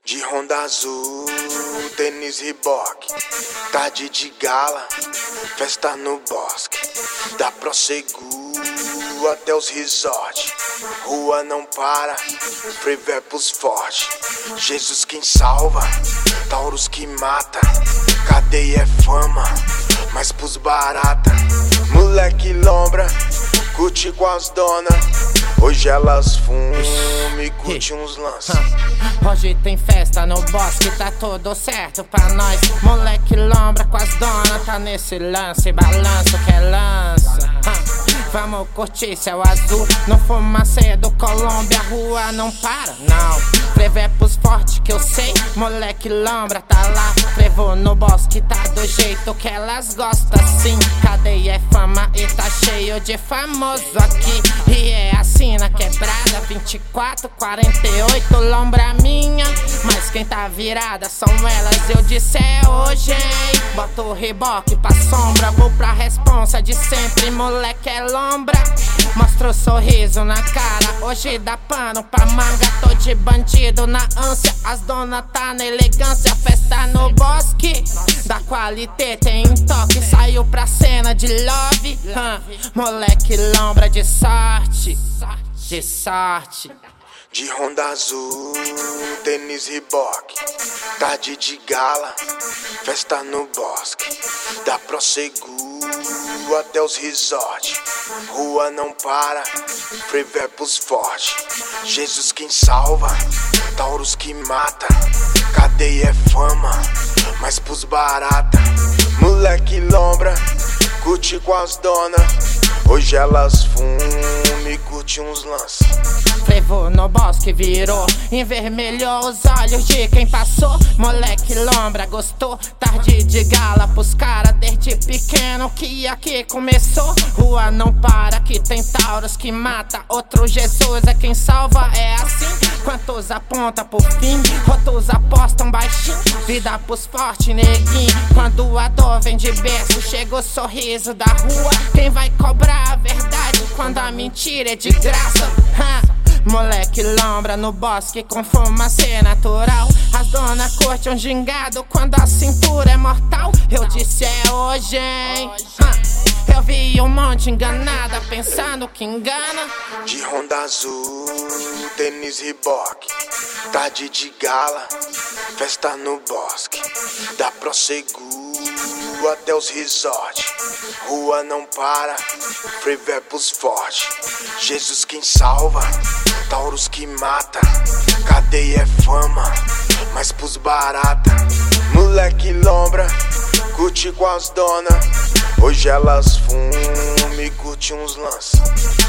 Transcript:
De Honda azul, tênis Reebok, tarde de gala, festa no bosque, da Proseguro até os resort. Rua não para, freeway pros forte. Jesus quem salva, Taurus que mata. Cadeia é fama, mas pros barata. Moleque lombra, curte com as dona. Hoje elas fumam e curte uns lances. Hoje tem festa no bosque, tá tudo certo pra nós. Moleque lombra com as donas, tá nesse lance. Balanço que é lança. Vamos curtir céu azul no Fumacê do Colômbia. Rua não para, não. Frevo é pros fortes que eu sei. Moleque lombra tá lá. Frevo no bosque tá do jeito que elas gostam sim. Cadeia é fama e tá cheio de famoso aqui. E é assim na quebrada, 24, 48, lombra minha. Mas quem tá virada são elas, eu disse é hoje, hein. Bota o reboque pra sombra, vou pra responsa de sempre. Moleque é lombra, mostra o sorriso na cara. Hoje dá pano pra manga, tô de bandido na ânsia. As donas tá na elegância, festa no bosque. Da qualité tem toque, saiu pra cena de love. Moleque lombra de sorte, de sorte. De Honda azul, tênis Reebok, tarde de gala, festa no bosque, da Proseguro até os resort. Rua não para, freeway pros forte. Jesus quem salva, Taurus que mata. Cadeia é fama, mas pros barata. Moleque lombra, curte com as dona. Hoje elas fumam e curte uns lances. Frevo no bosque virou, envermelhou os olhos de quem passou. Moleque lombra gostou, tarde de gala pros cara desde pequeno que aqui começou. Rua não para, que tem Taurus que mata. Outro Jesus é quem salva, é assim. Quantos aponta por fim, outros apostam baixinho. Vida pros fortes, neguinho. Quando a dor vem de berço, chega o sorriso da rua. Quem vai cobrar a verdade quando a mentira é de graça? Moleque lombra no bosque com fumacê natural. As donas curtem um gingado quando a cintura é mortal. Eu disse é hoje, hein. Eu vi um monte enganada pensando que engana. De Honda azul, tênis Reebok, tarde de gala, festa no bosque, da Proseguro até os resort. Rua não para, freeway pros forte. Jesus quem salva, Taurus que mata. Cadeia é fama, mas pros barata. Moleque lombra, curte com as dona. Hoje elas fumam e curte uns lances.